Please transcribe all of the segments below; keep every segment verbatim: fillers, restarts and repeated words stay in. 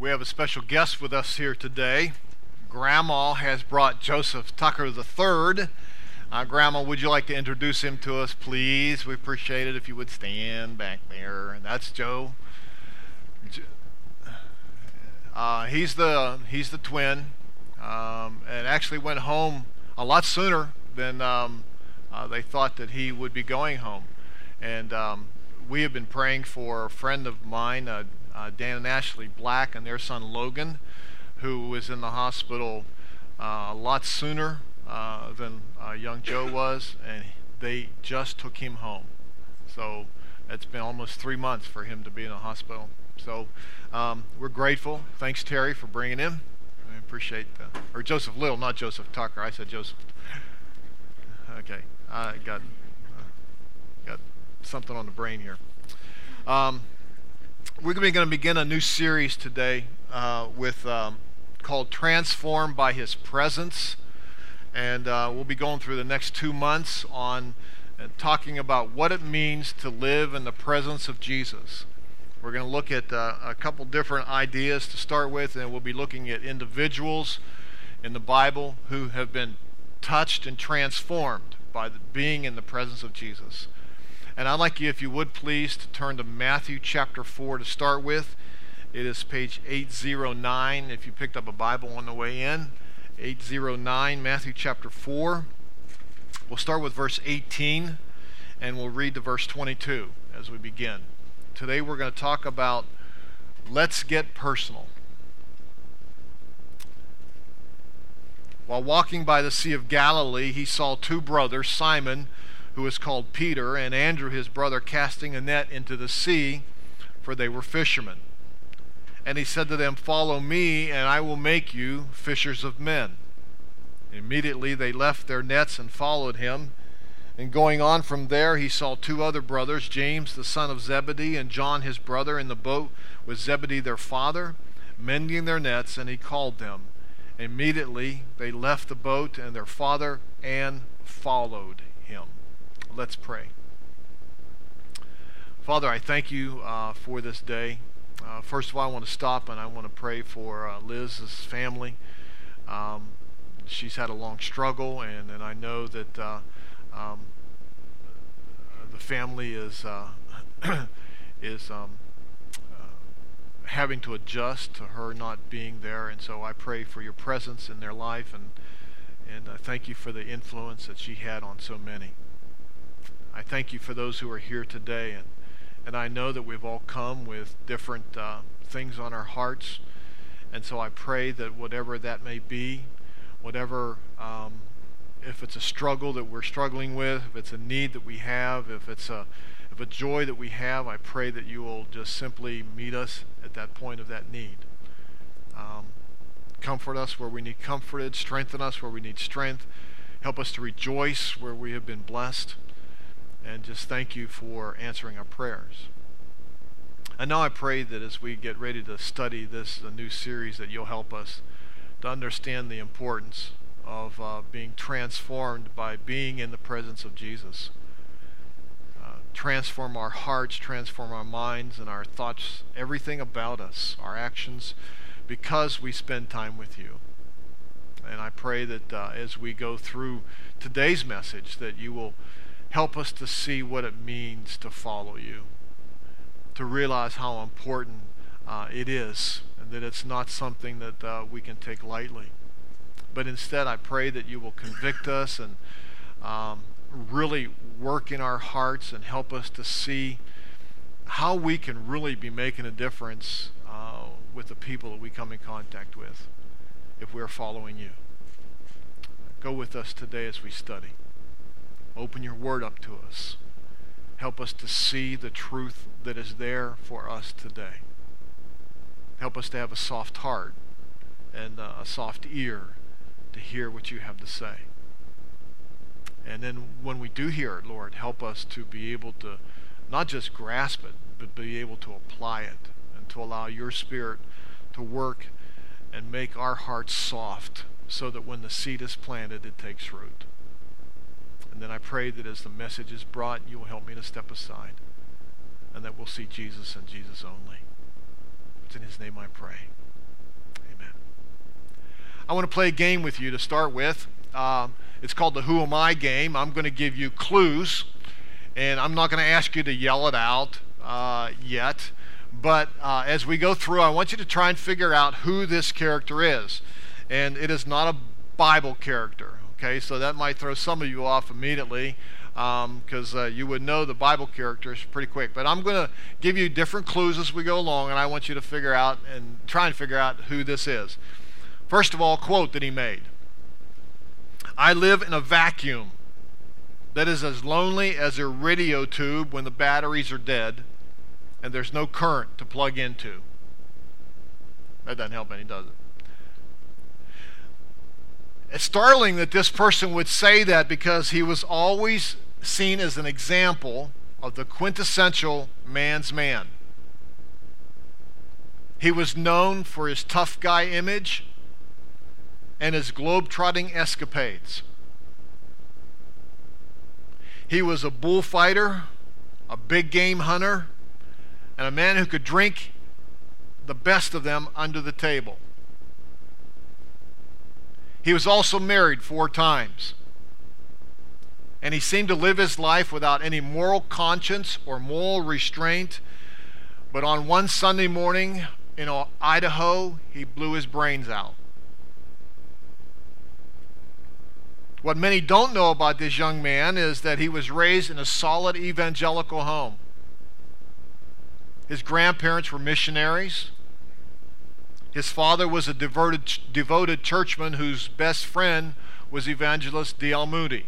We have a special guest with us here today. Grandma has brought Joseph Tucker the third. Uh, Grandma, would you like to introduce him to us, please? We appreciate it if you would stand back there. That's Joe. Uh, he's the he's the twin, um, and actually went home a lot sooner than um, uh, they thought that he would be going home. And um, we have been praying for a friend of mine, uh, uh, Dan and Ashley Black, and their son Logan, who was in the hospital uh, a lot sooner uh, than uh, young Joe was, and they just took him home. So it's been almost three months for him to be in the hospital. So um, we're grateful. Thanks, Terry, for bringing him. I appreciate that. Or Joseph Little, not Joseph Tucker. I said Joseph. Okay, I got uh, got something on the brain here. Um, we're going to begin a new series today uh, with um, called "Transformed by His Presence," and uh, we'll be going through the next two months on uh, talking about what it means to live in the presence of Jesus. We're going to look at uh, a couple different ideas to start with, and we'll be looking at individuals in the Bible who have been touched and transformed by the, being in the presence of Jesus. And I'd like you, if you would please, to turn to Matthew chapter four to start with. It is page eight oh nine if you picked up a Bible on the way in. eight oh nine, Matthew chapter four. We'll start with verse eighteen, and we'll read to verse twenty-two as we begin. Today we're going to talk about let's get personal. While walking by the Sea of Galilee, he saw two brothers, Simon, who is called Peter, and Andrew his brother, casting a net into the sea, for they were fishermen. And he said to them, "Follow me, and I will make you fishers of men." Immediately they left their nets and followed him. And going on from there, he saw two other brothers, James the son of Zebedee and John his brother, in the boat with Zebedee their father, mending their nets, and he called them. Immediately they left the boat and their father and followed him. Let's pray. Father, I thank you uh, for this day. Uh, first of all, I want to stop and I want to pray for uh, Liz's family. Um, she's had a long struggle, and, and I know that uh, um, the family is uh, is um, uh, having to adjust to her not being there, and so I pray for your presence in their life, and and uh, thank you for the influence that she had on so many. I thank you for those who are here today, and and I know that we've all come with different uh, things on our hearts, and so I pray that whatever that may be, whatever, um, if it's a struggle that we're struggling with, if it's a need that we have, if it's a, if a joy that we have, I pray that you will just simply meet us at that point of that need. Um, comfort us where we need comforted, strengthen us where we need strength, help us to rejoice where we have been blessed. And just thank you for answering our prayers. And now I pray that as we get ready to study this the new series, that you'll help us to understand the importance of uh, being transformed by being in the presence of Jesus. Uh, transform our hearts, transform our minds and our thoughts, everything about us, our actions, because we spend time with you. And I pray that uh, as we go through today's message, that you will help us to see what it means to follow you, to realize how important uh, it is, and that it's not something that uh, we can take lightly. But instead, I pray that you will convict us and um, really work in our hearts and help us to see how we can really be making a difference uh, with the people that we come in contact with if we're following you. Go with us today as we study. Open your word up to us. Help us to see the truth that is there for us today. Help us to have a soft heart and uh, a soft ear to hear what you have to say. And then when we do hear it, Lord, help us to be able to not just grasp it, but be able to apply it and to allow your Spirit to work and make our hearts soft so that when the seed is planted, it takes root. And then I pray that as the message is brought, you will help me to step aside and that we'll see Jesus and Jesus only. It's in his name I pray. Amen. I want to play a game with you to start with. Um, it's called the Who Am I game. I'm going to give you clues, and I'm not going to ask you to yell it out uh, yet. But uh, as we go through, I want you to try and figure out who this character is. And it is not a Bible character, okay? So that might throw some of you off immediately because um, uh, you would know the Bible characters pretty quick. But I'm going to give you different clues as we go along, and I want you to figure out and try and figure out who this is. First of all, quote that he made. I live in a vacuum that is as lonely as a radio tube when the batteries are dead and there's no current to plug into. That doesn't help any, does it? It's startling that this person would say that because he was always seen as an example of the quintessential man's man. He was known for his tough guy image and his globe-trotting escapades. He was a bullfighter, a big game hunter, and a man who could drink the best of them under the table. He was also married four times. And he seemed to live his life without any moral conscience or moral restraint. But on one Sunday morning in Idaho, he blew his brains out. What many don't know about this young man is that he was raised in a solid evangelical home. His grandparents were missionaries. His father was a devoted, devoted churchman whose best friend was evangelist D L Moody.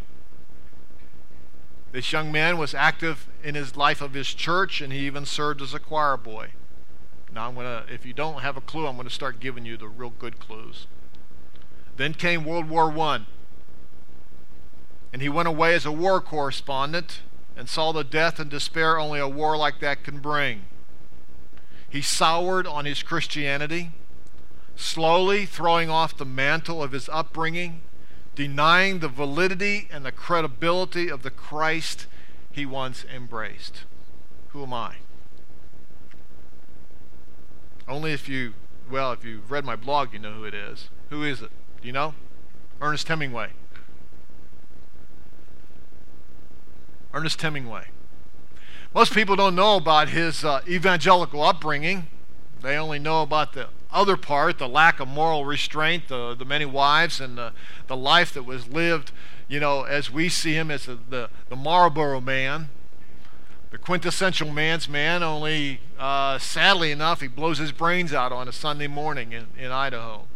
This young man was active in his life of his church, and he even served as a choir boy. Now, I'm gonna, if you don't have a clue, I'm going to start giving you the real good clues. Then came World War One, and he went away as a war correspondent and saw the death and despair only a war like that can bring. He soured on his Christianity, slowly throwing off the mantle of his upbringing, denying the validity and the credibility of the Christ he once embraced. Who am I? Only if you, well, if you've read my blog, you know who it is. Who is it? Do you know? Ernest Hemingway. Ernest Hemingway. Most people don't know about his uh, evangelical upbringing. They only know about the other part, the lack of moral restraint, the, the many wives, and the, the life that was lived, you know, as we see him as a, the, the Marlboro man, the quintessential man's man, only uh, sadly enough, he blows his brains out on a Sunday morning in, in Idaho.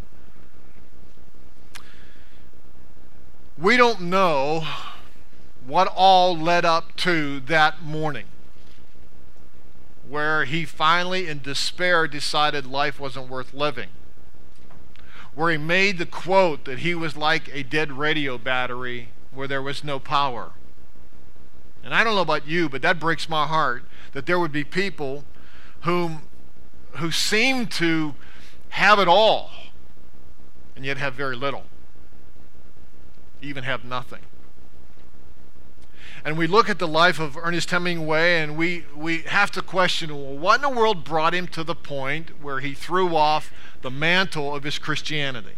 We don't know what all led up to that morning, where he finally, in despair, decided life wasn't worth living. Where he made the quote that he was like a dead radio battery where there was no power. And I don't know about you, but that breaks my heart that there would be people whom, who seem to have it all and yet have very little, even have nothing. And we look at the life of Ernest Hemingway and we, we have to question, well, what in the world brought him to the point where he threw off the mantle of his Christianity?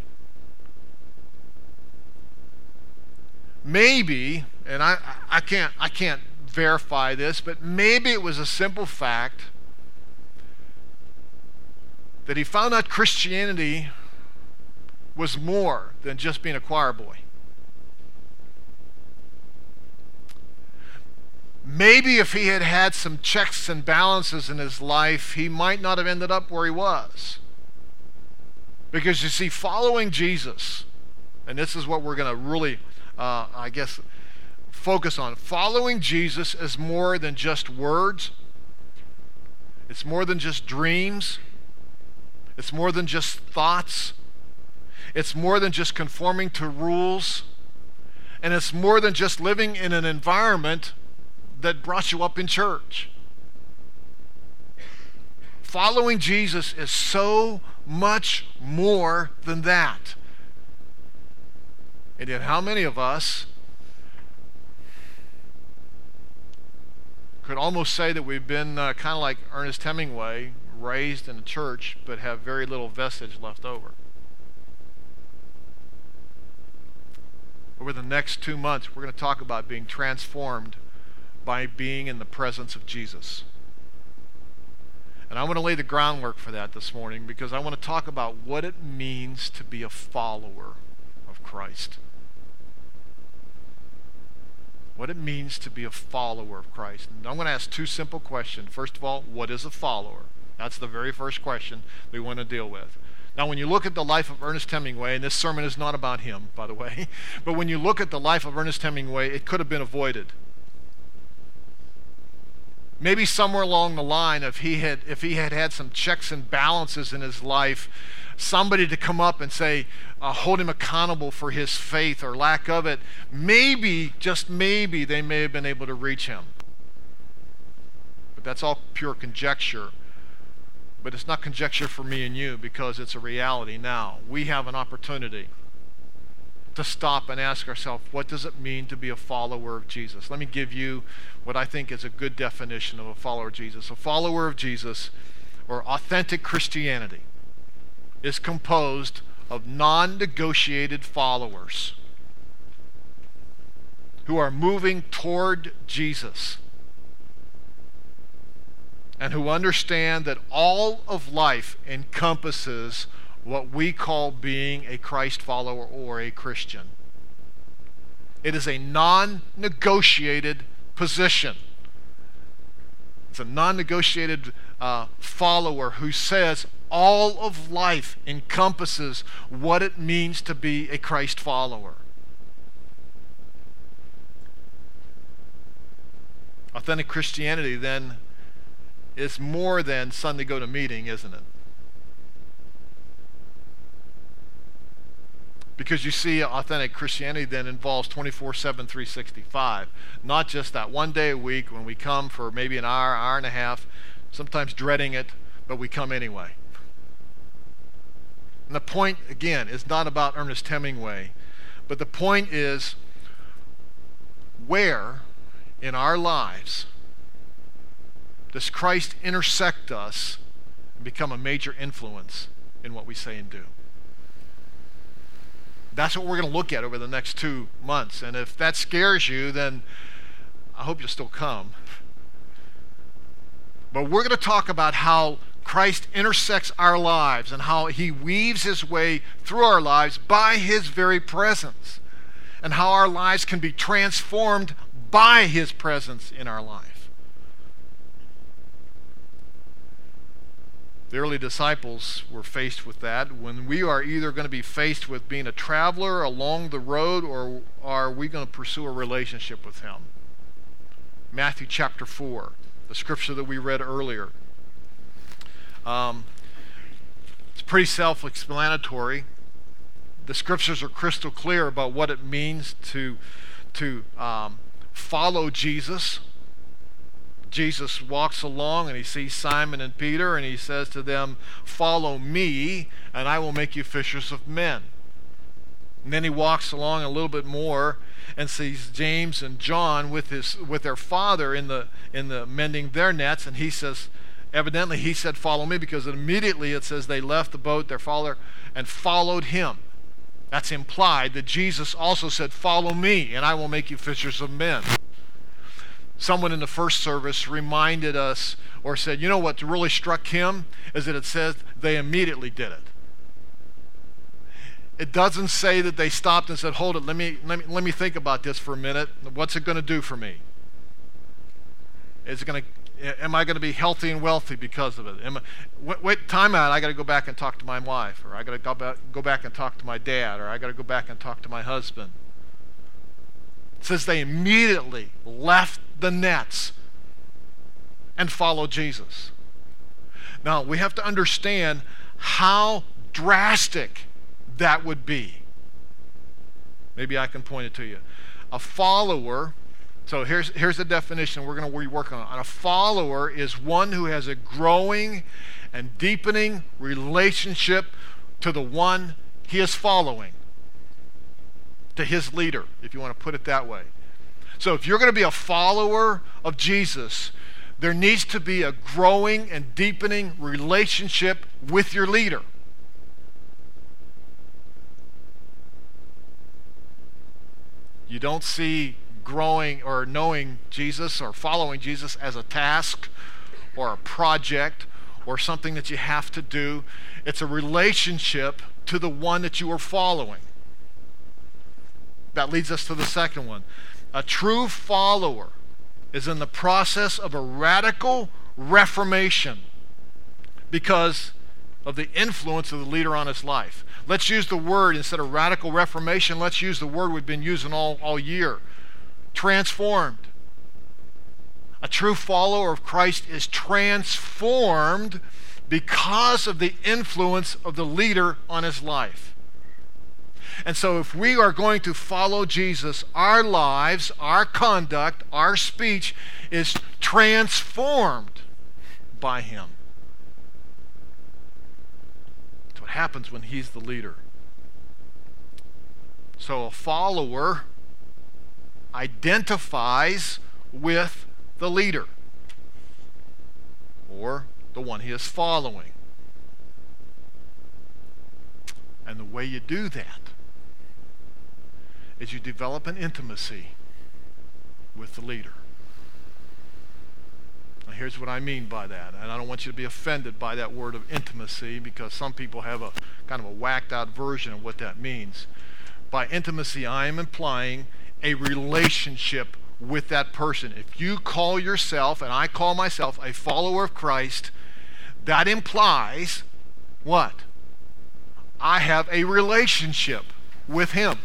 Maybe, and I, I can't I can't verify this, but maybe it was a simple fact that he found out Christianity was more than just being a choir boy. Maybe if he had had some checks and balances in his life, he might not have ended up where he was. Because you see, following Jesus, and this is what we're going to really, uh, I guess, focus on. Following Jesus is more than just words. It's more than just dreams. It's more than just thoughts. It's more than just conforming to rules. And it's more than just living in an environment that brought you up in church. Following Jesus is so much more than that. And yet, how many of us could almost say that we've been uh, kind of like Ernest Hemingway, raised in the church but have very little vestige left over. Over the next two months, we're going to talk about being transformed by being in the presence of Jesus. And I want to lay the groundwork for that this morning because I want to talk about what it means to be a follower of Christ. What it means to be a follower of Christ. And I'm going to ask two simple questions. First of all, what is a follower? That's the very first question we want to deal with. Now, when you look at the life of Ernest Hemingway, and this sermon is not about him, by the way, but when you look at the life of Ernest Hemingway, it could have been avoided. Maybe somewhere along the line, if he had if he had had some checks and balances in his life, somebody to come up and say, uh, hold him accountable for his faith or lack of it, maybe, just maybe, they may have been able to reach him. But that's all pure conjecture. But it's not conjecture for me and you because it's a reality now. We have an opportunity to stop and ask ourselves, what does it mean to be a follower of Jesus? Let me give you what I think is a good definition of a follower of Jesus. A follower of Jesus, or authentic Christianity, is composed of non-negotiated followers who are moving toward Jesus and who understand that all of life encompasses what we call being a Christ follower or a Christian. It is a non-negotiated position. It's a non-negotiated uh, follower who says all of life encompasses what it means to be a Christ follower. Authentic Christianity, then, is more than Sunday go to meeting, isn't it? Because you see, authentic Christianity then involves twenty-four seven, three sixty-five. Not just that one day a week when we come for maybe an hour, hour and a half, sometimes dreading it, but we come anyway. And the point, again, is not about Ernest Hemingway, but the point is where in our lives does Christ intersect us and become a major influence in what we say and do? That's what we're going to look at over the next two months. And if that scares you, then I hope you'll still come. But we're going to talk about how Christ intersects our lives and how he weaves his way through our lives by his very presence, and how our lives can be transformed by his presence in our life. The early disciples were faced with that. When we are either going to be faced with being a traveler along the road, or are we going to pursue a relationship with him? Matthew chapter four, the scripture that we read earlier. Um, it's pretty self-explanatory. The scriptures are crystal clear about what it means to, to um, follow Jesus. Jesus walks along and he sees Simon and Peter, and he says to them, "Follow me, and I will make you fishers of men." And then he walks along a little bit more and sees James and John with his with their father in the in the mending their nets, and he says, evidently he said, "Follow me," because immediately it says they left the boat, their father, and followed him. That's implied that Jesus also said, "Follow me, and I will make you fishers of men." Someone in the first service reminded us, or said, you know what really struck him is that it says they immediately did it. It doesn't say that they stopped and said, hold it, let me let me, let me think about this for a minute. What's it going to do for me? Is it going to, am I going to be healthy and wealthy because of it? Am I, wait, wait, time out, I got to go back and talk to my wife, or I got to go back, go back and talk to my dad, or I got to go back and talk to my husband. It says they immediately left the nets and followed Jesus. Now, we have to understand how drastic that would be. Maybe I can point it to you. A follower, so here's, here's the definition we're going to be working on. A follower is one who has a growing and deepening relationship to the one he is following, to his leader, if you want to put it that way. So if you're going to be a follower of Jesus, There needs to be a growing and deepening relationship with your leader. You don't see growing or knowing Jesus or following Jesus as a task or a project or something that you have to do. It's a relationship to the one that you are following. That leads us to the second one. A true follower is in the process of a radical reformation because of the influence of the leader on his life. Let's use the word, instead of radical reformation, let's use the word we've been using all, all year. Transformed. A true follower of Christ is transformed because of the influence of the leader on his life. And so if we are going to follow Jesus, our lives, our conduct, our speech is transformed by him. That's what happens when he's the leader. So a follower identifies with the leader or the one he is following. And the way you do that is you develop an intimacy with the leader. Now here's what I mean by that, and I don't want you to be offended by that word of intimacy, because some people have a kind of a whacked out version of what that means. By intimacy, I am implying a relationship with that person. If you call yourself, and I call myself, a follower of Christ, that implies what? I have a relationship with him.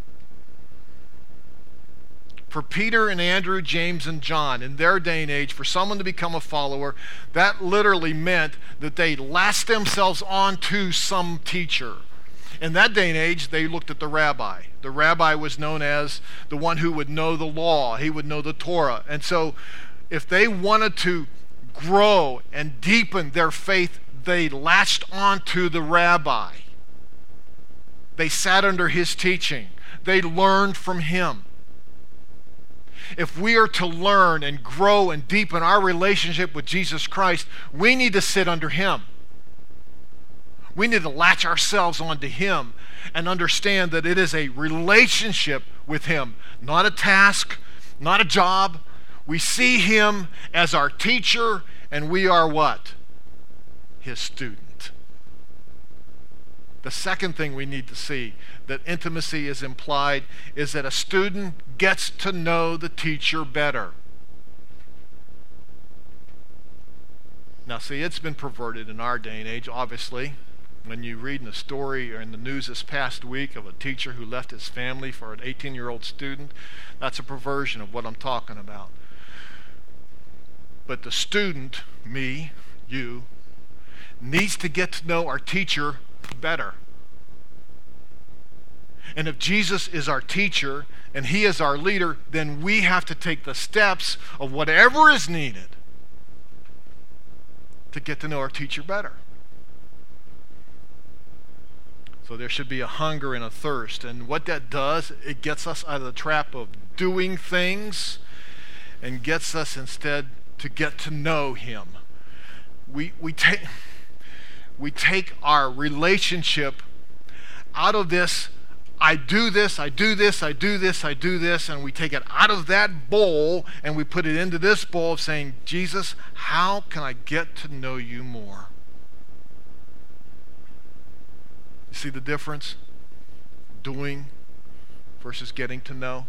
For Peter and Andrew, James and John, in their day and age, for someone to become a follower, that literally meant that they latched themselves onto some teacher. In that day and age, they looked at the rabbi. The rabbi was known as the one who would know the law. He would know the Torah. And so if they wanted to grow and deepen their faith, they latched onto the rabbi. They sat under his teaching. They learned from him. If we are to learn and grow and deepen our relationship with Jesus Christ, we need to sit under him. We need to latch ourselves onto him and understand that it is a relationship with him, not a task, not a job. We see him as our teacher, and we are what? His student. The second thing we need to see that intimacy is implied is that a student gets to know the teacher better. Now, see, it's been perverted in our day and age, obviously. When you read in the story or in the news this past week of a teacher who left his family for an eighteen-year-old student, that's a perversion of what I'm talking about. But the student, me, you, needs to get to know our teacher better. And if Jesus is our teacher and he is our leader, then we have to take the steps of whatever is needed to get to know our teacher better. So there should be a hunger and a thirst. And what that does, it gets us out of the trap of doing things and gets us instead to get to know him. We, we, take, we take our relationship out of this, I do this, I do this, I do this, I do this, and we take it out of that bowl and we put it into this bowl of saying, Jesus, how can I get to know you more? You see the difference? Doing versus getting to know.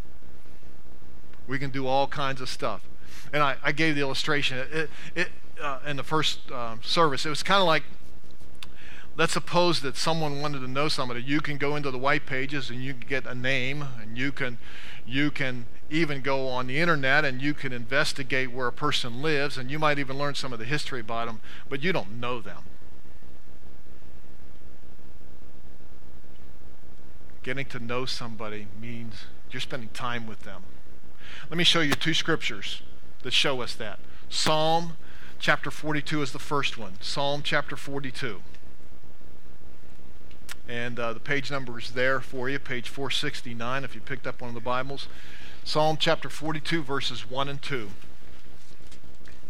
We can do all kinds of stuff. And I, I gave the illustration it, it, uh, in the first uh, service. It was kind of like, let's suppose that someone wanted to know somebody. You can go into the white pages and you can get a name, and you can, you can even go on the internet and you can investigate where a person lives, and you might even learn some of the history about them, but you don't know them. Getting to know somebody means you're spending time with them. Let me show you two scriptures that show us that. Psalm chapter forty-two is the first one. Psalm chapter forty-two. And uh, the page number is there for you, page four sixty-nine, if you picked up one of the Bibles. Psalm chapter forty-two, verses one and two.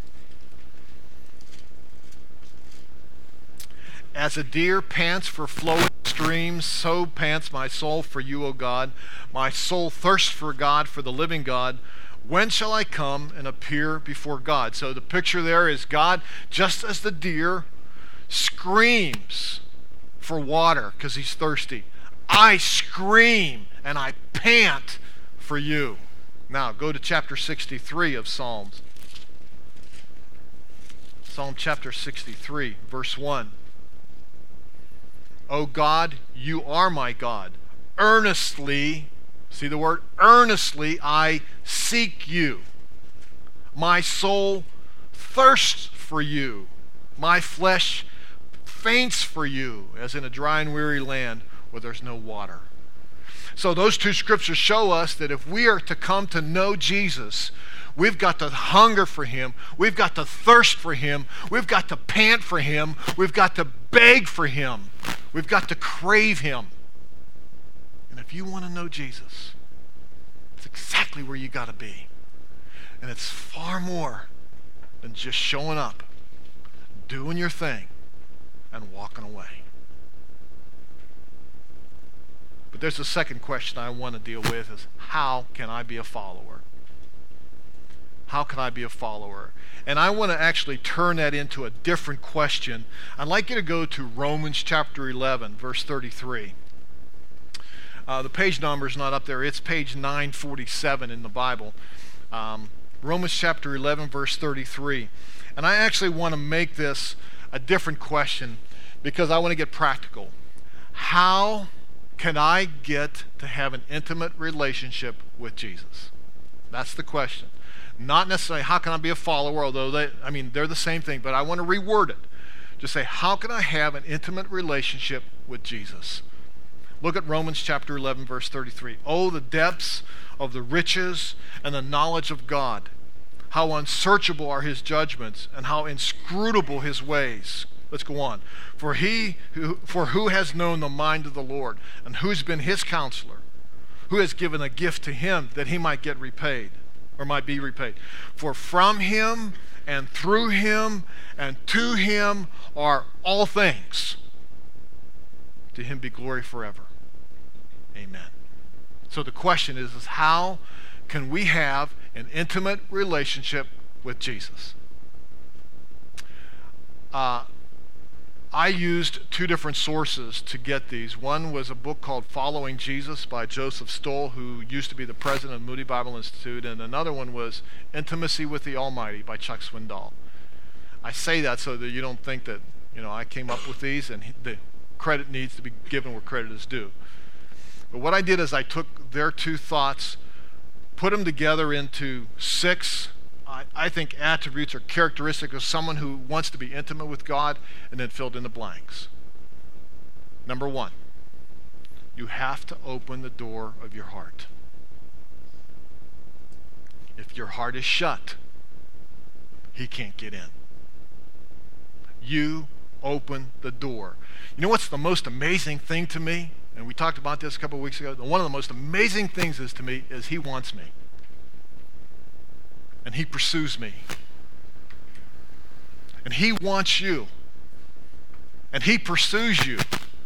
As a deer pants for flowing streams, so pants my soul for you, O God. My soul thirsts for God, for the living God. When shall I come and appear before God? So the picture there is God, just as the deer screams for water because he's thirsty. I scream and I pant for you. Now go to chapter sixty-three of Psalms. Psalm chapter sixty-three, verse one. O God, you are my God. Earnestly, see the word, earnestly I seek you. My soul thirsts for you. My flesh faints for you, as in a dry and weary land where there's no water. So those two scriptures show us that if we are to come to know Jesus, we've got to hunger for him. We've got to thirst for him. We've got to pant for him. We've got to beg for him. We've got to crave him. And if you want to know Jesus, it's exactly where you got to be. And it's far more than just showing up, doing your thing, and walking away. But there's a second question I want to deal with is, how can I be a follower? How can I be a follower? And I want to actually turn that into a different question. I'd like you to go to Romans chapter eleven, verse thirty-three. Uh, the page number is not up there. It's page nine forty-seven in the Bible. Um, Romans chapter eleven, verse thirty-three. And I actually want to make this a different question because I want to get practical. How can I get to have an intimate relationship with Jesus? That's the question. Not necessarily how can I be a follower, although they, I mean, they're the same thing, but I want to reword it. Just say, how can I have an intimate relationship with Jesus? Look at Romans chapter eleven, verse thirty-three. Oh, the depths of the riches and the knowledge of God. How unsearchable are his judgments and how inscrutable his ways. Let's go on. For he who, for who has known the mind of the Lord, and who's been his counselor? Who has given a gift to him that he might get repaid? Or might be repaid. For from him and through him and to him are all things. To him be glory forever. Amen. So the question is, is how can we have an intimate relationship with Jesus? Uh, I used two different sources to get these. One was a book called Following Jesus by Joseph Stoll, who used to be the president of Moody Bible Institute, and another one was Intimacy with the Almighty by Chuck Swindoll. I say that so that you don't think that, you know, I came up with these and the credit needs to be given where credit is due. But what I did is I took their two thoughts, put them together into six I, I think attributes or characteristics of someone who wants to be intimate with God, and then filled in the blanks. Number one, you have to open the door of your heart. If your heart is shut, he can't get in. You open the door. You know what's the most amazing thing to me? And we talked about this a couple of weeks ago. One of the most amazing things is to me is he wants me. And he pursues me. And he wants you. And he pursues you.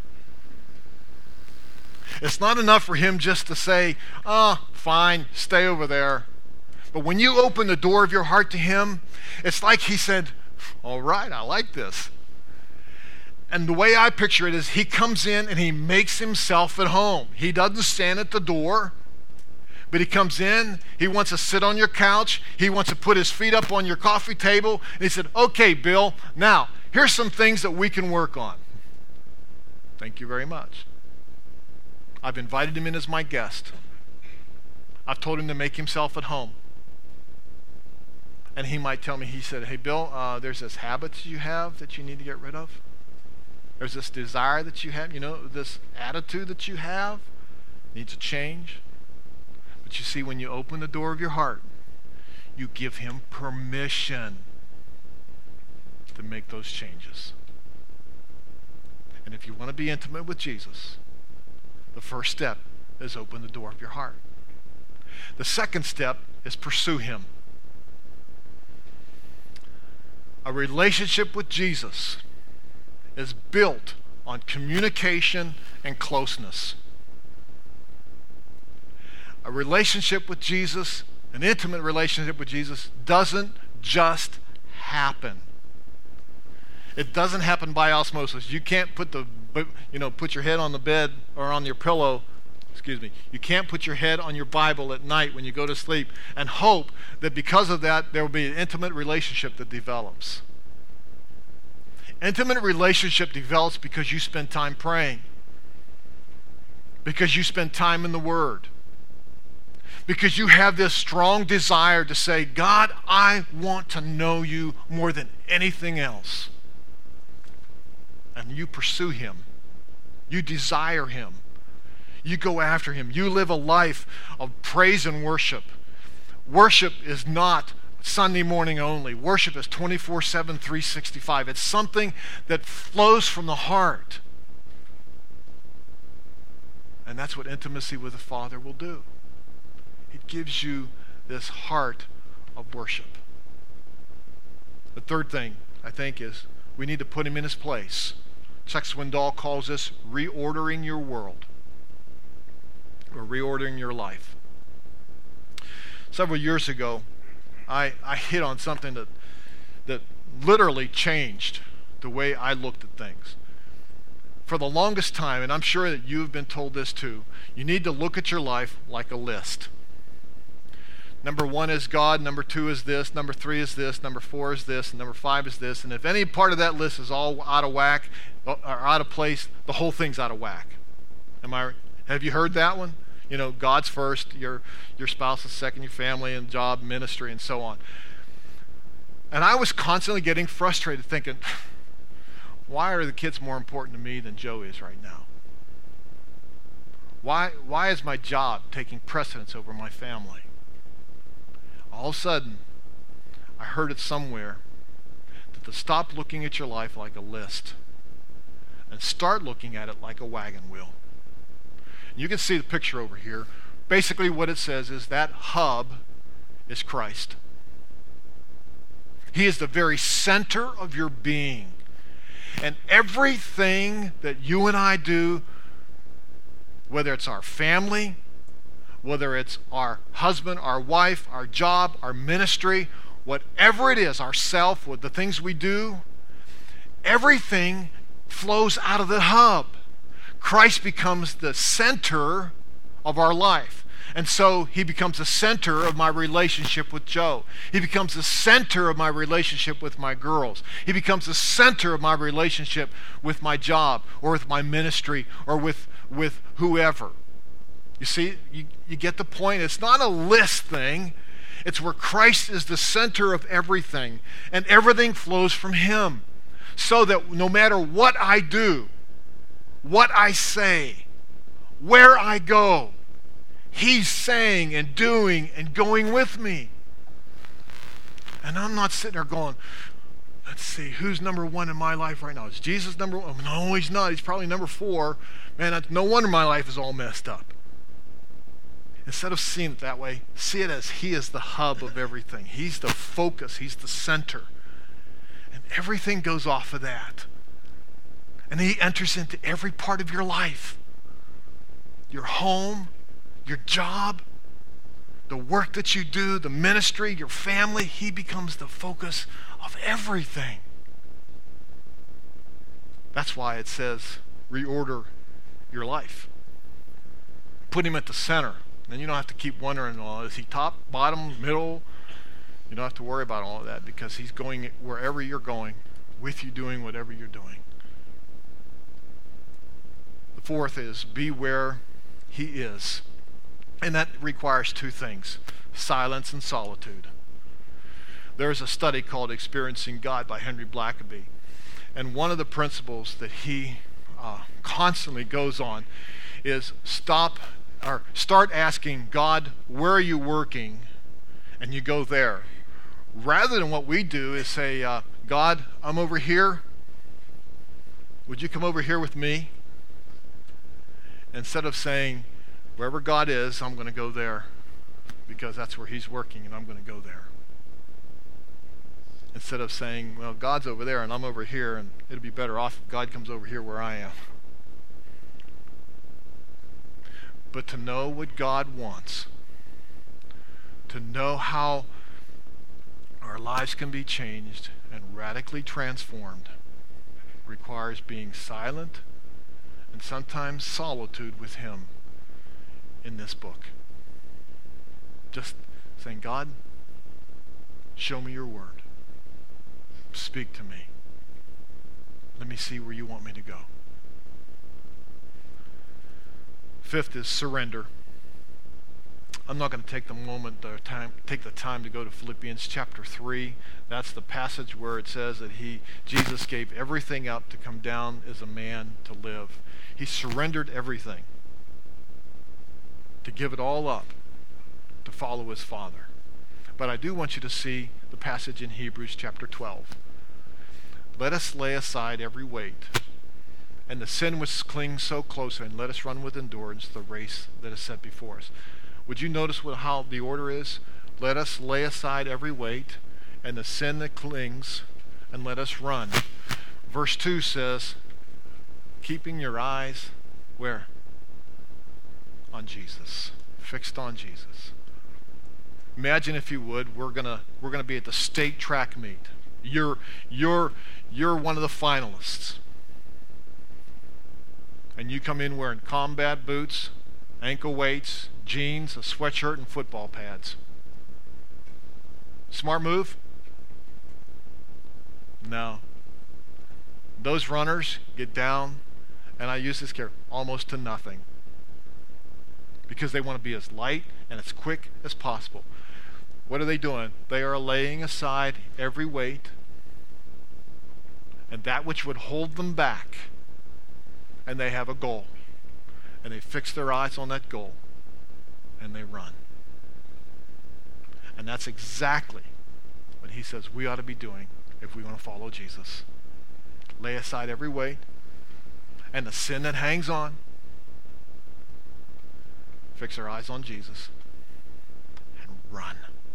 It's not enough for him just to say, oh, fine, stay over there. But when you open the door of your heart to him, it's like he said, all right, I like this. And the way I picture it is he comes in and he makes himself at home. He doesn't stand at the door. But he comes in, he wants to sit on your couch, he wants to put his feet up on your coffee table, and he said, okay, Bill, now, here's some things that we can work on. Thank you very much. I've invited him in as my guest. I've told him to make himself at home. And he might tell me, he said, hey, Bill, uh, there's this habit you have that you need to get rid of. There's this desire that you have, you know, this attitude that you have needs to change. But you see, when you open the door of your heart, you give him permission to make those changes. And if you want to be intimate with Jesus, the first step is open the door of your heart. The second step is pursue him. A relationship with Jesus is built on communication and closeness. A relationship with Jesus, an intimate relationship with Jesus, doesn't just happen. It doesn't happen by osmosis. You can't put the, you know, put your head on the bed or on your pillow, excuse me, you can't put your head on your Bible at night when you go to sleep and hope that because of that there will be an intimate relationship that develops. Intimate relationship develops because you spend time praying, because you spend time in the Word, because you have this strong desire to say, God, I want to know you more than anything else. And you pursue Him. You desire Him. You go after Him. You live a life of praise and worship. Worship is not Sunday morning only. Worship is twenty-four seven, three sixty-five. It's something that flows from the heart. And that's what intimacy with the Father will do. It gives you this heart of worship. The third thing, I think, is we need to put Him in His place. Chuck Swindoll calls this reordering your world, or reordering your life. Several years ago, I, I hit on something that that literally changed the way I looked at things. For the longest time, and I'm sure that you have been told this too, you need to look at your life like a list. Number one is God, number two is this, number three is this, number four is this, and number five is this. And if any part of that list is all out of whack or out of place, the whole thing's out of whack. Am I? Have you heard that one? You know, God's first, your your spouse is second, your family and job, ministry, and so on. And I was constantly getting frustrated thinking, why are the kids more important to me than Joe is right now? Why why is my job taking precedence over my family? All of a sudden, I heard it somewhere that to stop looking at your life like a list and start looking at it like a wagon wheel. You can see the picture over here. Basically what it says is that hub is Christ. He is the very center of your being. And everything that you and I do, whether it's our family, whether it's our husband, our wife, our job, our ministry, whatever it is, our self, with the things we do, everything flows out of the hub. Christ becomes the center of our life. And so He becomes the center of my relationship with Joe. He becomes the center of my relationship with my girls. He becomes the center of my relationship with my job or with my ministry or with, with whoever. You see, you, you get the point. It's not a list thing. It's where Christ is the center of everything, and everything flows from Him. So that no matter what I do, what I say, where I go, He's saying and doing and going with me. And I'm not sitting there going, let's see, who's number one in my life right now? Is Jesus number one? No, He's not. He's probably number four. Man, that's, no wonder my life is all messed up. Instead of seeing it that way, see it as He is the hub of everything. He's the focus. He's the center. And everything goes off of that. And He enters into every part of your life. Your home, your job, the work that you do, the ministry, your family. He becomes the focus of everything. That's why it says, reorder your life. Put Him at the center. Then you don't have to keep wondering, well, is He top, bottom, middle? You don't have to worry about all of that because He's going wherever you're going with you doing whatever you're doing. The fourth is be where He is. And that requires two things, silence and solitude. There's a study called Experiencing God by Henry Blackaby. And one of the principles that he uh, constantly goes on is stop or start asking God, where are you working? And you go there. Rather than what we do is say, uh, God, I'm over here. Would you come over here with me? Instead of saying, wherever God is, I'm going to go there because that's where He's working and I'm going to go there. Instead of saying, well, God's over there and I'm over here, and it'll be better off if God comes over here where I am. But to know what God wants, to know how our lives can be changed and radically transformed, requires being silent and sometimes solitude with Him in this book. Just saying, God, show me your word. Speak to me. Let me see where you want me to go. Fifth is surrender. I'm not going to take the moment, the time, take the time to go to Philippians chapter three. That's the passage where it says that he, Jesus gave everything up to come down as a man to live. He surrendered everything to give it all up to follow his Father. But I do want you to see the passage in Hebrews chapter twelve. Let us lay aside every weight and the sin which clings so closely, and let us run with endurance the race that is set before us. Would you notice what, how the order is? Let us lay aside every weight and the sin that clings, and let us run. Verse two says, keeping your eyes where? On Jesus. Fixed on Jesus. Imagine, if you would, we're gonna we're gonna be at the state track meet. You're you're you're one of the finalists. And you come in wearing combat boots, ankle weights, jeans, a sweatshirt, and football pads. Smart move? No. Those runners get down, and I use this care, almost to nothing. Because they want to be as light and as quick as possible. What are they doing? They are laying aside every weight and that which would hold them back. And they have a goal. And they fix their eyes on that goal. And they run. And that's exactly what he says we ought to be doing if we want to follow Jesus. Lay aside every weight and the sin that hangs on. Fix our eyes on Jesus and run.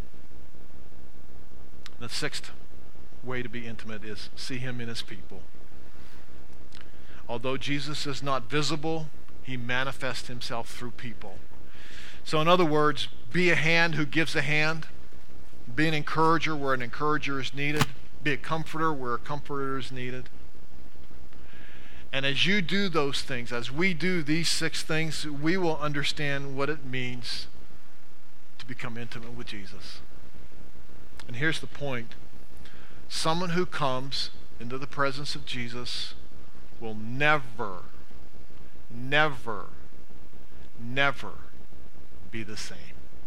The sixth way to be intimate is see him in his people. Although Jesus is not visible, he manifests himself through people. So in other words, be a hand who gives a hand. Be an encourager where an encourager is needed. Be a comforter where a comforter is needed. And as you do those things, as we do these six things, we will understand what it means to become intimate with Jesus. And here's the point. Someone who comes into the presence of Jesus will never, never, never be the same.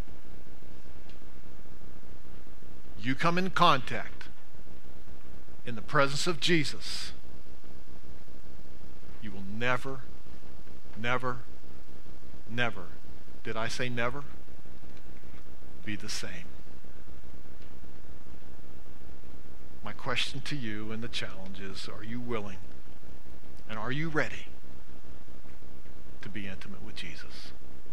You come in contact in the presence of Jesus, you will never, never, never, did I say never? Be the same. My question to you and the challenge is, are you willing and are you ready to be intimate with Jesus?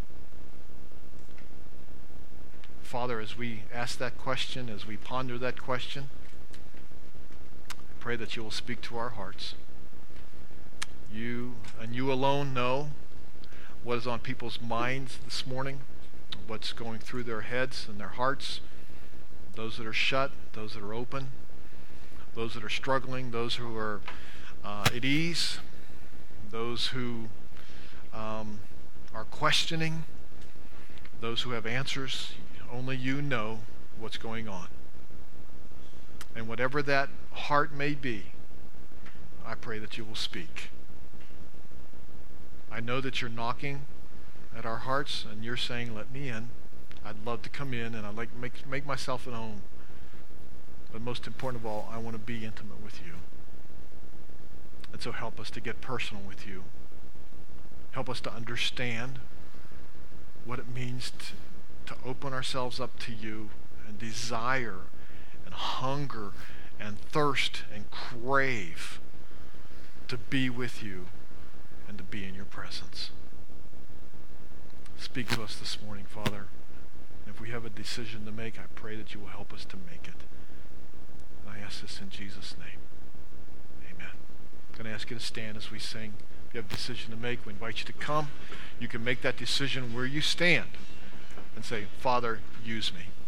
Father, as we ask that question, as we ponder that question, I pray that you will speak to our hearts. You and you alone know what is on people's minds this morning, what's going through their heads and their hearts, those that are shut, those that are open, those that are struggling, those who are uh, at ease, those who um, are questioning, those who have answers. Only you know what's going on. And whatever that heart may be, I pray that you will speak. I know that you're knocking at our hearts and you're saying, let me in. I'd love to come in and I'd like to make, make myself at home. But most important of all, I want to be intimate with you. And so help us to get personal with you. Help us to understand what it means to, to open ourselves up to you and desire and hunger and thirst and crave to be with you and to be in your presence. Speak to us this morning, Father. If we have a decision to make, I pray that you will help us to make it. And I ask this in Jesus' name. Amen. I'm going to ask you to stand as we sing. If you have a decision to make, we invite you to come. You can make that decision where you stand and say, Father, use me.